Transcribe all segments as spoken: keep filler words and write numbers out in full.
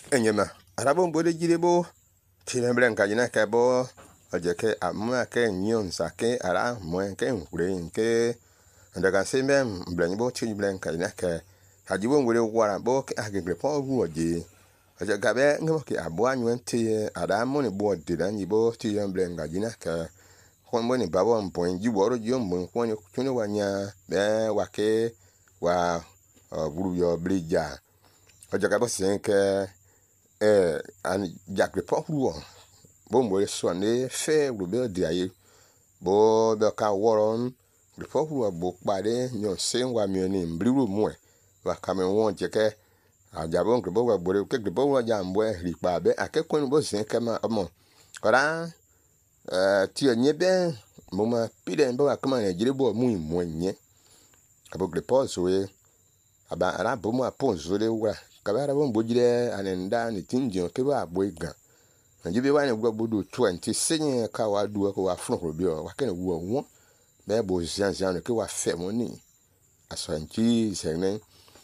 enyema arabo mbode jirebo tinembren kajina kebo ojeke amma ke nyon sake ara mo ke nkure nke ndaga sembe mbrenbo tinembren kajina ke hajibo ngure gwara bo ke agegre po ruoje oje gabe ngemo ke abo anwente ara mo ni bo de dan yibo tinembren kajina ke kwambo ni babo mpon jiworo jombo kwani tuni wanya be wake wa buru yo blija oje gabe senke eh an jakre po ruo bo mo so ne fe rube de aye bo be ka woron po ruo bo pare nyo senwa mi ni mbriru mu e wa kame won jeke ajabo ngre bo wa bore ke gbe bo wa jambo e ri pa be akekun bo senke ma omo ora eh ti onye be mo ma pide bo wa kama ne jire bo mu mu nye abo gre po so e aba ara bo mo apon so le wa kabara bo mbojire anenda ni tinjo ke ba boiga njibe wa ne gbo bodo twenty senye ka wa duwa ko wa fun bi o wa kene wo won be bo zian zian ke wa fe mo ni asanti sene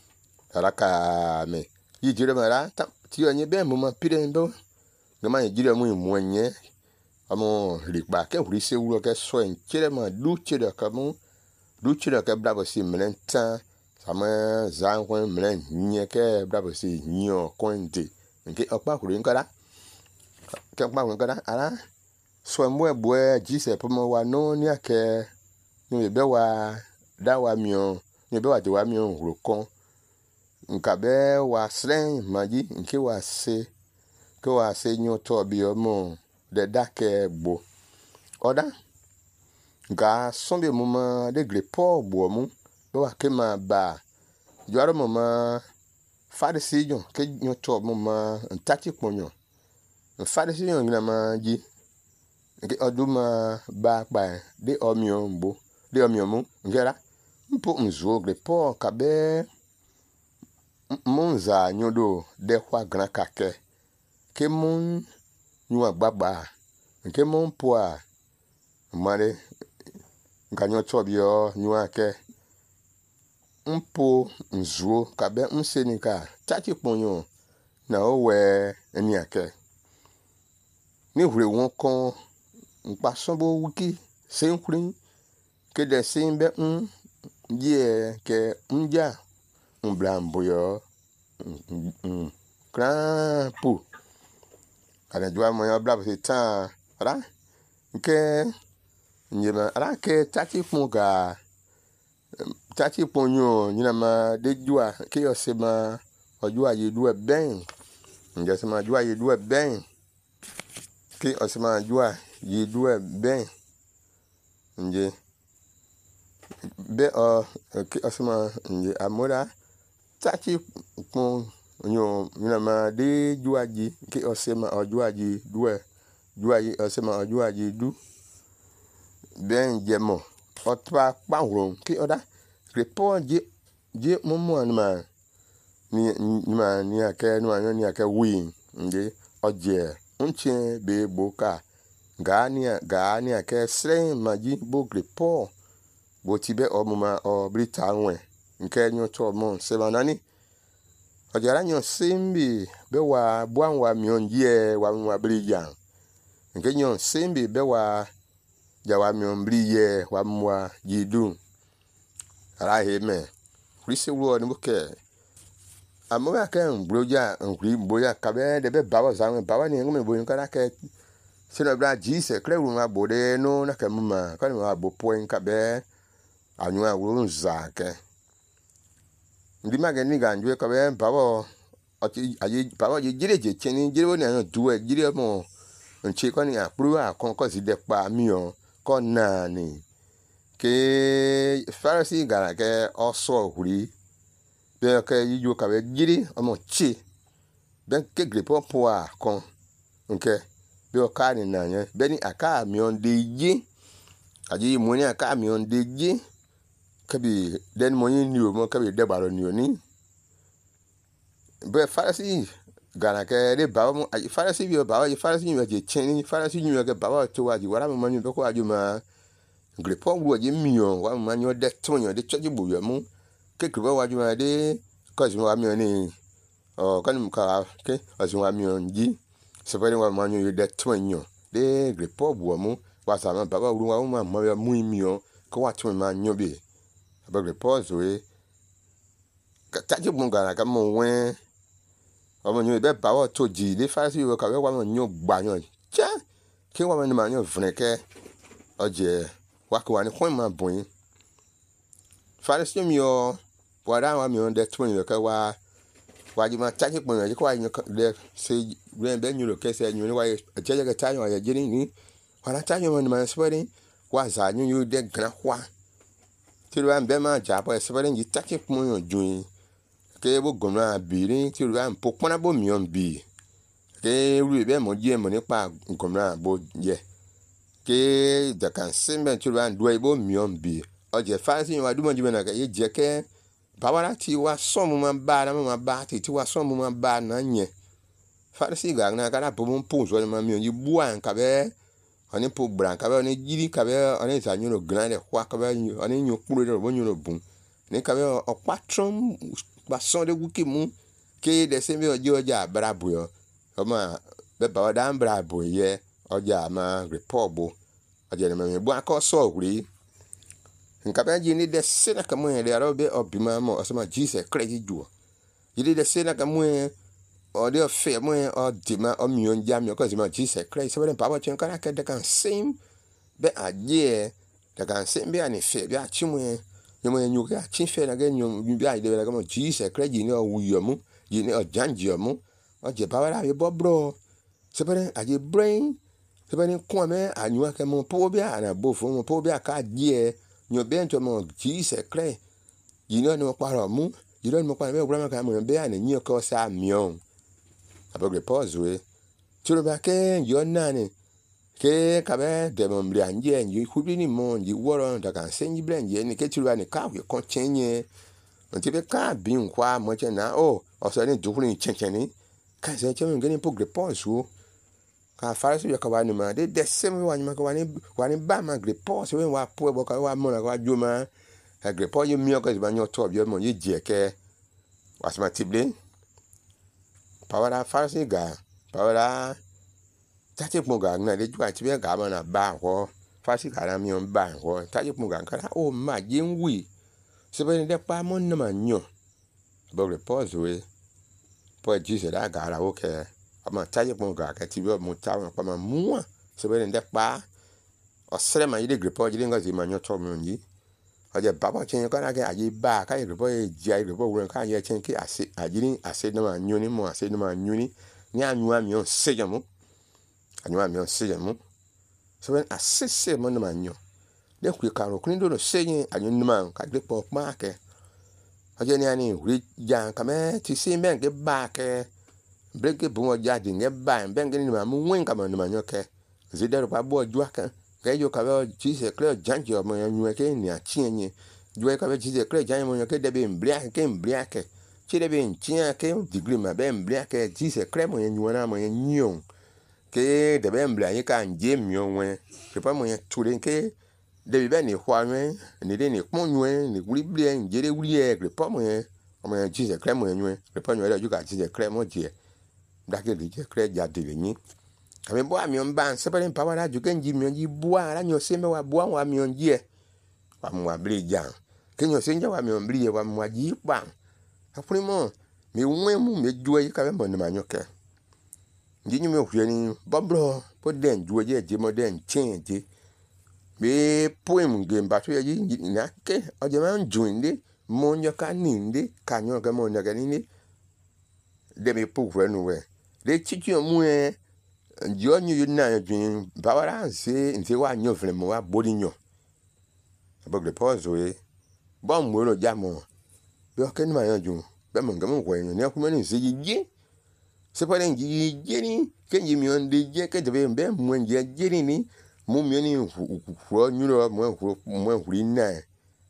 araka me yijire mara ti onye be mo ma pire ndo ngama yijire mu mu nye amo ripa ke huri se wuro ke so enkire ma du chire ka mu du chire ke bravo si mlenta sama zankwen mlen nye ke bravo si nyo konde nke okpa kuru nkara ke okpa kuru nkara ara so mwe bwe jise pomo wa no ni ake ni be wa da wa mio ni be wa de wa mio rokon nka be wa sren maji nke wa se ke wa se nyo to bi omo de dake gbo oda nka sombe mo ma de gre po gbo mu bo wa ke ma ba jwaro mo ma farisi jon ke nyo to mo ma ntati ponyo farisi jon ngina ma ji ke oduma ba pa de omio mbo de omio mu ngera mpo mzo gre po ka be monza nyodo de kwa gran kake ke mon nyu agbagba nke mon po a mare nka nyo to bi o nyu ake mpo nzuo kabe nsenika tachi ponyo na owe eni ake ni hure won kon npa sonbo wiki senkrin ke de simbe un ye ke nja mblambo yo krampu ana jwa mo yo blabo se tan ra nke nyema ra ke tachi ponga tati ponyo nyina ma de jua ke yo se ma ojua ye du e ben nje se ma jua ye du e ben ke o se ma jua ye du e ben nje be o ke o se ma nje amora tati pon nyo nyina ma de jua ji ke o se ma ojua ji du e jua ye o se ma ojua ye du ben jemo o twa pawron ke oda report je je momo anma ni ni ma ni ake no anyo ni ake wi nde oje unche be boka ga ni ga ni ake sren maji bo report bo tibe omuma o brita nwe nke nyo to mo se banani oje ra nyo simbi be wa bwanwa mionje wa nwa brija nke nyo simbi be wa jawa mionbriye wa mwa jidu ara heme risi wo ni buke amoya kan broja nkuri boya kabe de be bawo zanwe bawo ni ngome boyin kana ke sino bra jise klewu ma bode no na kamuma kan ma bo point kabe anyu awuru nzake ndi mage ni ganjwe kabe bawo oti ayi bawo je jireje cheni jirewo ni an duwe jire mo nchi ko ni apru a kon ko si de pa mi o ko na ni ke farasi gara ke oso huri be ke yijo ka be jiri omo chi ben ke grepo po a kon nke be o ka ni na yen be ni aka mi on de ji aji mo ni aka mi on de ji ke bi den mo ni o mo ke bi de baro ni oni be farasi gara ke de ba mo farasi bi o ba o farasi ni je chen farasi ni ke ba o to wa ji wara mo ni be ko aju ma grepo wo je miyo wa manyo de tonyo de choji buyo mu ke grepo wa juma de cause wa mi oni o kan ka ke azwa mionji sepere wa manyu de twenyo de report bo mu wa sa ma baba ru wa ma ma mu mio ko wa twen ma nyo bi ba report we ka ta ji bunga na ka mo wen o mo nyu be ba wa to ji de fa si we ka we wa mo nyo gba nyo cha ke wa ma nyo vneke oje wa ko wa ni ko ma bun fa si mi o wa da wa mi on de twenyo ka wa wa ji ma ta ji bun ya ko wa nyo de se we be nyu lo ke se nyu ni wa je je ka ta nyo ya ji ni wa na ta nyo ma sepere wa za nyu yu de gra kwa ti ro an be ma ja po sepere nji ta ki pun yo jun ke bo gona birin ti ro an po pona bo mi on bi ke ru be mo je mo nípa gona bo je ke da kan simbe ti ro an do bo mi on bi o je fa si wa du mo ji na ka ye je ke bawara ti wa so mo ma ba na mo ma ba ti ti wa so mo ma ba na nye fa si ga na ka na bo mo pun so ma mi on ji buan ka be oni po bran ka be oni jiri ka be oni za nyu no grande kwa ka be oni nyu kuro de bo nyu no bun ni ka be o patron ba so de wuki mu ke de se me ojo ja brabo yo o ma be ba da brabo ye oja ma report bo oja na me bu aka so wuri nka be ji ni de se na ka mu ye de aro be obima mo o so ma Jesus credit juo yi de se na ka mu ye o de fe mo o di ma o mi on jam yo ko ma Jesus Christ so be pa ba chen kana ke de kan sim be aje de kan sim be ani fe be a chi mo yo mo nyu ka chi fe na ge nyu bi a de la ko Jesus Christ ni o wu yo mu yi ni o janji yo mu o je pa ba be bobro so be aje brain so be ni ko me anyu ka mo po be ana bo fo mo po be ka je nyu be nto mo Jesus Christ yi no no pa ro mu yi no mo pa be gba ma ka mo be ani nyu ko sa mion abogre pause we tiro ba ke yo nani ke ka be de mo mri anje nyi kubi ni mo nyi woro da kan senji blanje ni ke tiro ba ni ka we kon chenye nti be ka bi nkwa mo che na o o so ni dukuru ni chenchen ni ka se che mo ngeni pogre pause wo ka farasi yo ka wa ni ma de de semi wa ni ma ka wa ni wa ni ba ma gre pause we wa po bo ka wa mo na ka jo ma ha gre pause yo mi o ka ba nyo to bi mo yi je ke wasma tible pawara farsi ga pawara tati punga na de jwa ti be ga ma na ba ho farsi ga na mi on ba ho tati punga ka o ma je nwi se be de pa mo na ma nyo bo repose we po Jesus da ga ra o ke ama tati punga ka ti be mo ta pa ma mu se be de pa o sere ma ide grepo je nga zi ma nyo to mi onyi aje baba chen ka na ke aje ba ka grepo e ji ai grepo wo ka ye chen ki ase ajini ase na ma nyo ni mo ase na ma nyo ni ni anyu ami on se jamu anyu ami on se jamu so when ase se mo na ma nyo de ku ka ro kun do no se yin anyu ni ma ka grepo ma ke aje ni ani ri ja ka me ti se men ke ba ke breke bu mo ja di nge ba ben ke ni ma mu wen ka ma na ma nyo ke zidero pa bo ju aka ke yo ka be Jesus clear janji o mo nyu ke ni a chienye ju ka be Jesus clear janji mo ke de be mbria ke mbria ke chi de be nchia ke degree ma be mbria ke Jesus clear mo nyu na mo nyu ke de be mbria yi ka nje mio wen ke pa mo ture ke de be ni hwa wen ni de ni pon nyu ni wuri bria nje de wuri e ke pa mo mo Jesus clear mo nyu ke pa nyu de ju ka Jesus clear mo je da ke Jesus clear ja de ni ame bo ami on ban sepere pa wa ju ke nji mi onji bua ara nyo se me wa bua wa mi onji e wa mu abri jan ke nyo se nja wa mi onbri e wa mu aji pa afuri mo mi nwe mu me ju e ka be mo na nyo ke nji nyu me hwe ni bobro po den ju e je mo den chen je be poem ge mba to ye na ke o je ma nju ndi mo nyo ka ni ndi ka nyo ke mo na ke ni de me pu hwe nu we de chichi mu e njo nyu yuna jun bawara nse nse wa nyo fle mo wa bodi nyo abogre pause we bom mo ro jamo be o ken ma jun be mo ngam ko yin ne kuma ni se ji se pa den ji ji ni ken ji mi on de je ke de be mo nje ji ni mo mi ni hu nyu ro mo hu mo hu na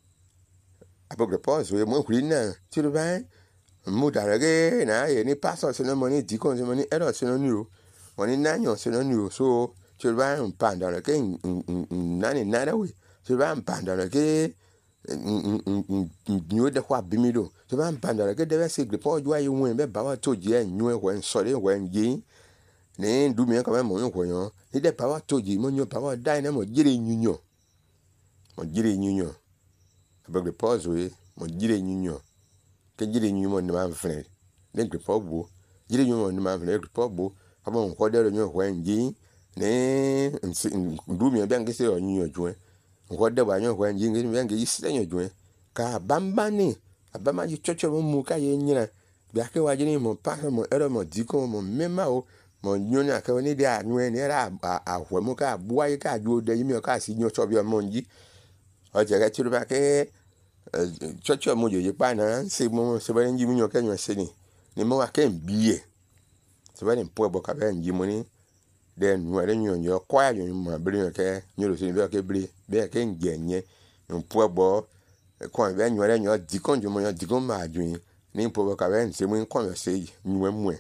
abogre pause we mo hu na ti ro ba mo darage na ye ni pastor se no mo ni di kon se mo ni ero se no ni ro woni nanyo se no ni so chirba mpanda ke nani nada we chirba mpanda ke nyu de kwa bimido to ban pandara ke de se report jwa yi won be ba wa to je nyu e wen sore wen yi ni ndu mi ka mo yo ko yo ni de ba wa to ji mo nyu ba wa dai na mo jire nyunyo mo jire nyunyo be report we mo jire nyunyo ke jire nyunyo mo ni ma fre ne report bo jire nyunyo mo ni ma fre report bo abo ko de ro nyu wen yi ni ndu mi be ngi se yo nyunyo jwe ko de ba nyu wen yi ngi be ngi se nyu jwe ka bamba ni abama ji chocho mo mu ka ye nyina bi ake wa jini mo pa mo ero mo diko mo mema o mo nyonya ka ni dia anwe ni era ahwe mo ka bua yi ka ju de yimi ka si nyo cho bi mo nji o je ga chiru ba ke chocho mo je pa na se mo se ba nji mi nyo ka nyo se ni ni mo wa ke biye se ba ni po bo ka ba nji mo ni de nwa re nyo nyo kwa ya nyo mo bri nyo ke nyo ro se ni be ke bri be ke ngenye po bo ko be nyo re nyo diko njo mo nyo diko ma adwin ni po ka be nse mo nko yo se nwe mwe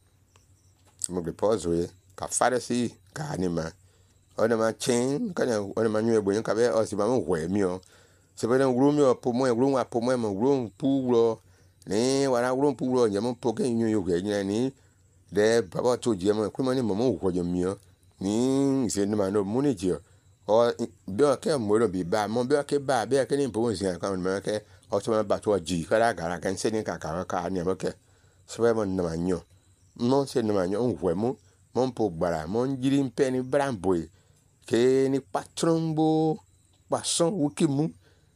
mo be pause we ka fare si ka ni ma ona ma chen ka na ona ma nyu egbo ka be o si ba mo hwe mi o se be na gru mi o po mo gru wa po mo mo gru pu ro ni wa na gru pu ro je mo po ke nyu yo ge ni ni de baba to je mo ku mo ni mo mo hwo jo mi o ni se ni ma no mu ni je o be o ke mo ro bi ba mo be o ke ba be ke ni po nsin ka mo ke o to ma ba to ji ka ra ga ra kan se ni ka ka ka ni mo ke se be mo na ma nyo mo se na ma nyo hwe mo mo po gbara mo njiri mpe ni bramboy ke ni patrombo pason wukimu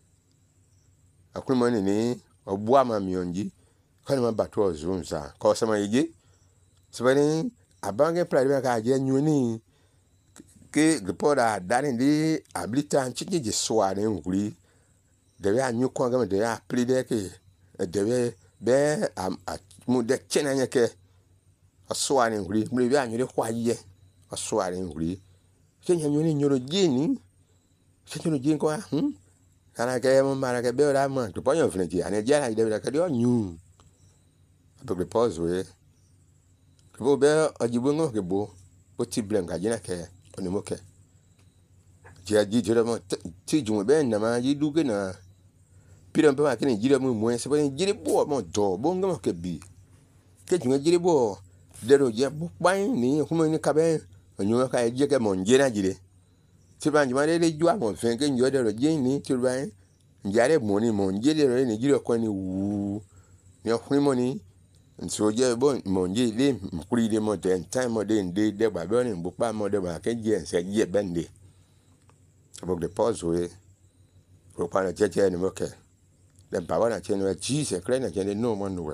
akun mo ni ni obu ama mi onji ka ni ma ba to zunza ko se ma yije se be ni abange pra de ka je nyu ni ke report dani di abilita nchiji je sware nguri de ya nyu ko ga de ya plide ke de be be am mu de chena nyeke asware nguri mu be anyu de kwaye asware nguri kenya nyu ni nyoro jini kenya jini ko hm kana ke mo mara ke be ra mo to ponyo fneti ane jara de be ka de onyu to report we bo be ajibu ngo ke bo o ti blenga jina ke oni moke je ji jere mo ti jumo be na ma ji duke na pira mpa ma kini jire mo mo se be jire bo mo do bo ngamo ke bi ke jumo jire bo de ro je bo pan ni kuma ni ka be onyo ka je ke mo nje na jire ti ba njima de ju amon fen ke njo de ro je ni ti ba njare mo ni mo nje de ro ni jire ko ni wu ni okun mo ni nso je bo mo nje le mkuri de mo ten time mo de de de ba be ni bu pa mo de ba ke je se je bende abo de pause we ro pa na je je ni mo ke de ba wa na che no ji se kre na je no mo no we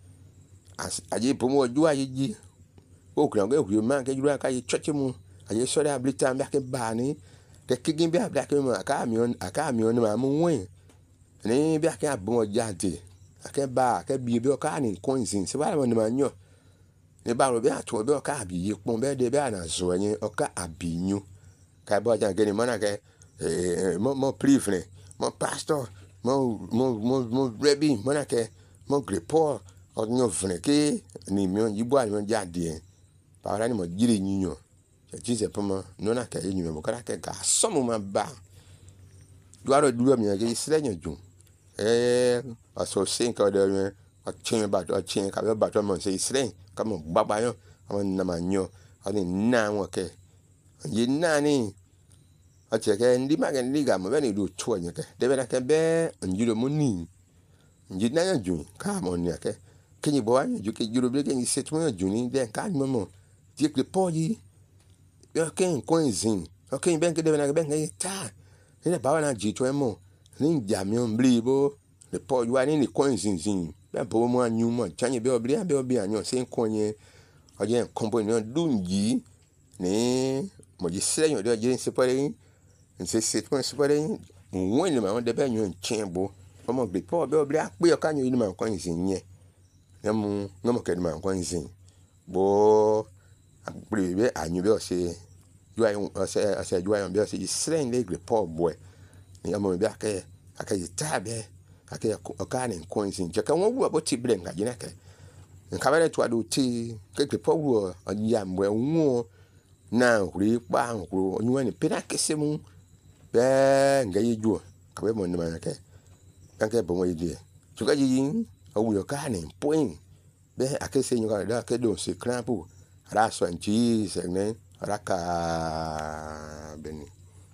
as aje po mo ju aye ji o kran ge hu man ke ju ka ye choche mu aye so da blita mba ke ba ni de kigin bi abla ke mo aka mi on aka mi on ma mu wen ni bi aka bo jade ake ba ke bi bi o ka ni coinsin se ba mo ni ma nyo ni ba ro bi ato bi o ka bi yi pon be de be ana zo yin o ka abinyu ka bo jan ge ni mo na ke eh mo mo prifne mo pastor mo mo mo mo rebi mo na ke mo grepo o nyo vne ke ni mi on yibo ani jade pa ra ni mo jire nyinyo je jise pomo no na ke nyinyo mo ka ke ga so mo ma ba duaro duo mi ke sire nyo ju eh aso cinco de a chin ba a chin ka ba to mo se sire ka mo baba yo mo na ma nyo ani na won ke yi na ni a che ke ndi ma ke ndi ga mo be ni do to nya ke de be na ke be njiro mo ni nji na ya ju ka mo ni ke ke ni bo an ju ke juro be ke ni se to ju ni de ka ni mo ti ke po yi yo ke ko nzin o ke ben ke de be na ke ben ke ta ni ba wa na ji to mo ni jami on blibo le po yu ani ni ko nzin zin be bo mo anyu mo chanye be obli be obi anyo se nkonye oje kombo ni dunji ni mo ji se nyo de je se pare nse se to se pare won ni ma de be nyo nchembo mo gbe po be obli ape o kanyo ni ma ko nzin ye nemu ngamo ke ni ma ko nzin bo akpri be anyu be o se yu ayo o se o se yu ayo be o se se le gbe po boy ni amo be ake ake tabe ake okane coinsin je kan wo bo ti blen ga jina ke nka bele to adu ti ke ke powo anya mwe nwo na huri pa nkuru onyu ni pena kese mu be nga yeju ka be mo ni ma ke anke bomo idie chuka yin awuyo ka ni point be akese nyuka da ke don se krampu ra so nchi se ne raka